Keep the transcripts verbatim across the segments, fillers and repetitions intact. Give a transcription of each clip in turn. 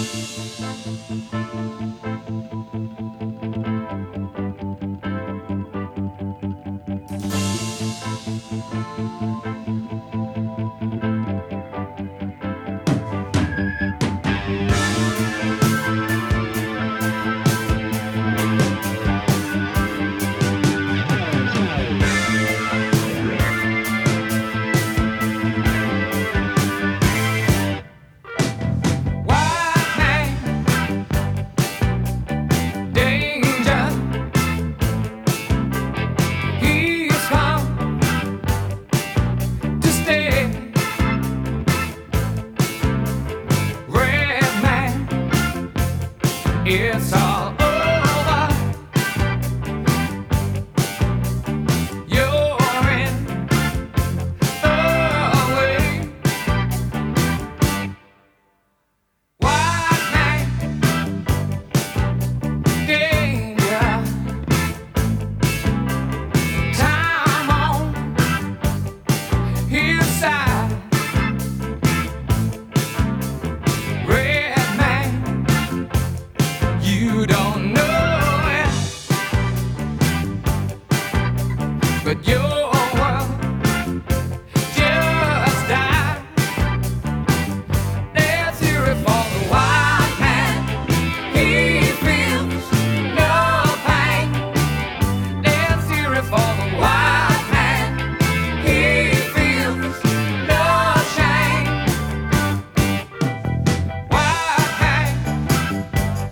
It's all over. You're in the way. White man, danger. Time on his side. Red man, you don't know it, but your world just died. Let's hear it for the white man. He feels no pain. Let's hear it for the white man. He feels no shame. White man,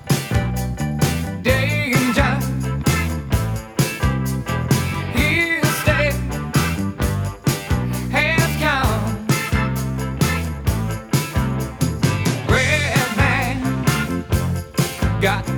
danger. His day has come. Red man got